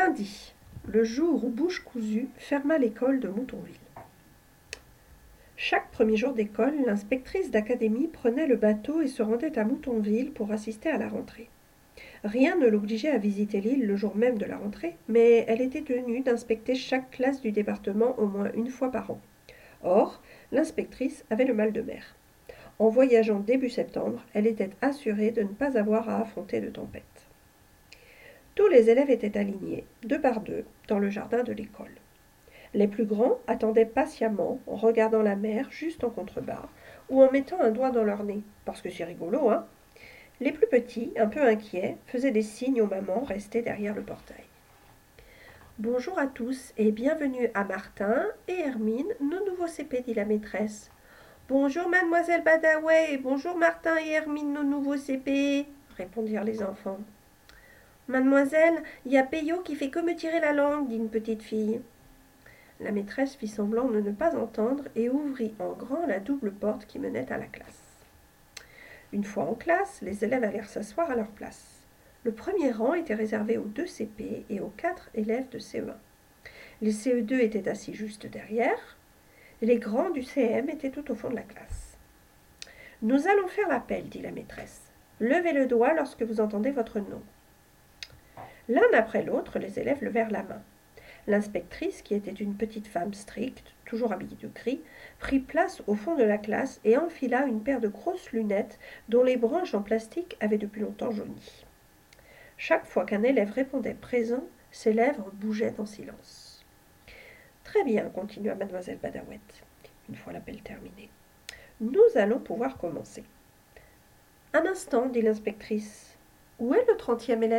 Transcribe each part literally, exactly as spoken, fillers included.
Lundi, le jour où Bouche cousue ferma l'école de Moutonville. Chaque premier jour d'école, l'inspectrice d'académie prenait le bateau et se rendait à Moutonville pour assister à la rentrée. Rien ne l'obligeait à visiter l'île le jour même de la rentrée, mais elle était tenue d'inspecter chaque classe du département au moins une fois par an. Or, l'inspectrice avait le mal de mer. En voyageant début septembre, elle était assurée de ne pas avoir à affronter de tempête. Tous les élèves étaient alignés, deux par deux, dans le jardin de l'école. Les plus grands attendaient patiemment, en regardant la mer juste en contrebas, ou en mettant un doigt dans leur nez, parce que c'est rigolo, hein. Les plus petits, un peu inquiets, faisaient des signes aux mamans restées derrière le portail. Bonjour à tous et bienvenue à Martin et Hermine, nos nouveaux C P, dit la maîtresse. Bonjour mademoiselle Badaway et bonjour Martin et Hermine, nos nouveaux C P, répondirent les enfants. Mademoiselle, il y a Peyo qui fait que me tirer la langue, dit une petite fille. La maîtresse fit semblant de ne pas entendre et ouvrit en grand la double porte qui menait à la classe. Une fois en classe, les élèves allèrent s'asseoir à leur place. Le premier rang était réservé aux deux C P et aux quatre élèves de C E un. Les C E deux étaient assis juste derrière. Les grands du C M étaient tout au fond de la classe. « Nous allons faire l'appel, dit la maîtresse. Levez le doigt lorsque vous entendez votre nom. » L'un après l'autre, les élèves levèrent la main. L'inspectrice, qui était une petite femme stricte, toujours habillée de gris, prit place au fond de la classe et enfila une paire de grosses lunettes dont les branches en plastique avaient depuis longtemps jauni. Chaque fois qu'un élève répondait présent, ses lèvres bougeaient en silence. « Très bien, continua mademoiselle Badawette, une fois l'appel terminé. Nous allons pouvoir commencer. »« Un instant, dit l'inspectrice. Où est le trentième élève ?»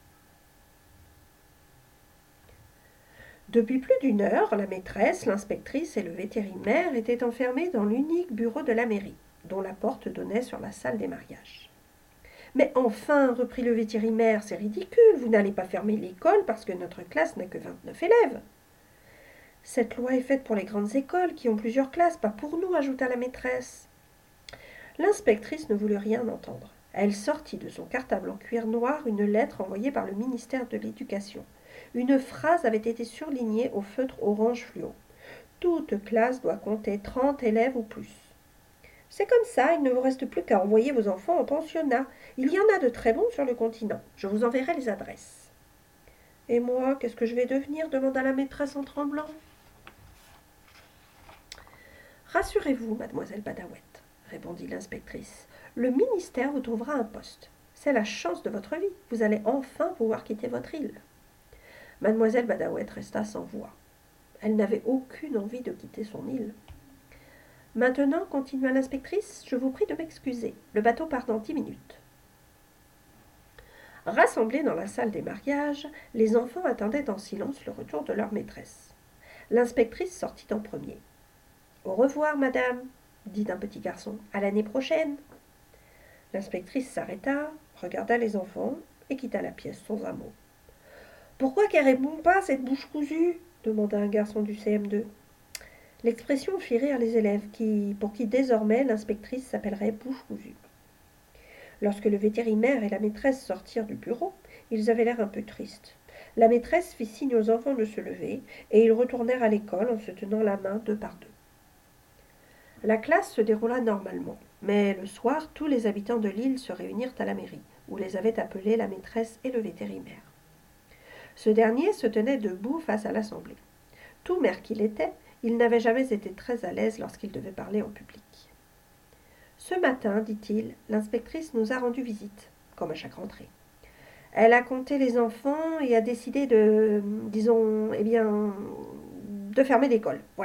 Depuis plus d'une heure, la maîtresse, l'inspectrice et le vétérinaire étaient enfermés dans l'unique bureau de la mairie, dont la porte donnait sur la salle des mariages. « Mais enfin, reprit le vétérinaire, c'est ridicule, vous n'allez pas fermer l'école parce que notre classe n'a que vingt-neuf élèves. »« Cette loi est faite pour les grandes écoles qui ont plusieurs classes, pas pour nous, ajouta la maîtresse. L'inspectrice ne voulut rien entendre. Elle sortit de son cartable en cuir noir une lettre envoyée par le ministère de l'Éducation. Une phrase avait été surlignée au feutre orange fluo. « Toute classe doit compter trente élèves ou plus. »« C'est comme ça, il ne vous reste plus qu'à envoyer vos enfants en pensionnat. Il y en a de très bons sur le continent. Je vous enverrai les adresses. »« Et moi, qu'est-ce que je vais devenir » demanda la maîtresse en tremblant. « Rassurez-vous, mademoiselle Badawette, » répondit l'inspectrice. « Le ministère vous trouvera un poste. C'est la chance de votre vie. Vous allez enfin pouvoir quitter votre île. » Mademoiselle Badawette resta sans voix. Elle n'avait aucune envie de quitter son île. « Maintenant, continua l'inspectrice, je vous prie de m'excuser. Le bateau part dans dix minutes. » Rassemblés dans la salle des mariages, les enfants attendaient en silence le retour de leur maîtresse. L'inspectrice sortit en premier. « Au revoir, madame, » dit un petit garçon. « À l'année prochaine. » L'inspectrice s'arrêta, regarda les enfants et quitta la pièce sans un mot. « Pourquoi qu'elle répond pas, cette bouche cousue ?» demanda un garçon du C M deux. L'expression fit rire les élèves, qui, pour qui désormais l'inspectrice s'appellerait bouche cousue. Lorsque le vétérinaire et la maîtresse sortirent du bureau, ils avaient l'air un peu tristes. La maîtresse fit signe aux enfants de se lever, et ils retournèrent à l'école en se tenant la main deux par deux. La classe se déroula normalement, mais le soir, tous les habitants de l'île se réunirent à la mairie, où les avaient appelés la maîtresse et le vétérinaire. Ce dernier se tenait debout face à l'assemblée. Tout maire qu'il était, il n'avait jamais été très à l'aise lorsqu'il devait parler en public. « Ce matin, dit-il, l'inspectrice nous a rendu visite, comme à chaque rentrée. Elle a compté les enfants et a décidé de, disons, eh bien, de fermer l'école, voilà. »«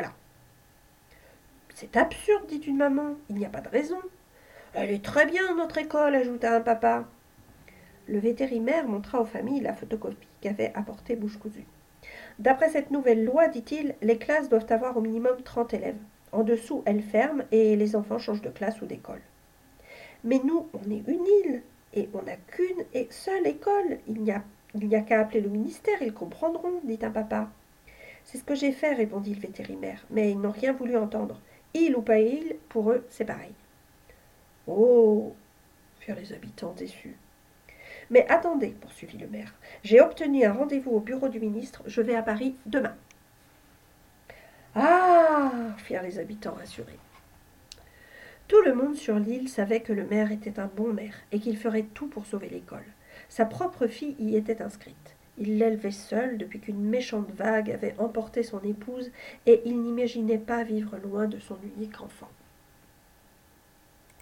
C'est absurde, dit une maman, il n'y a pas de raison. »« Elle est très bien, notre école, ajouta un papa. » Le vétérinaire montra aux familles la photocopie qu'avait apportée Bouche cousue. « D'après cette nouvelle loi, dit-il, les classes doivent avoir au minimum trente élèves. En dessous, elles ferment et les enfants changent de classe ou d'école. Mais nous, on est une île et on n'a qu'une et seule école. Il n'y a, il n'y a qu'à appeler le ministère, ils comprendront, dit un papa. C'est ce que j'ai fait, répondit le vétérinaire, mais ils n'ont rien voulu entendre. Île ou pas île, pour eux, c'est pareil. Oh, firent les habitants déçus. Mais attendez, poursuivit le maire, j'ai obtenu un rendez-vous au bureau du ministre, je vais à Paris demain. Ah, firent les habitants rassurés. Tout le monde sur l'île savait que le maire était un bon maire et qu'il ferait tout pour sauver l'école. Sa propre fille y était inscrite. Il l'élevait seul depuis qu'une méchante vague avait emporté son épouse et il n'imaginait pas vivre loin de son unique enfant.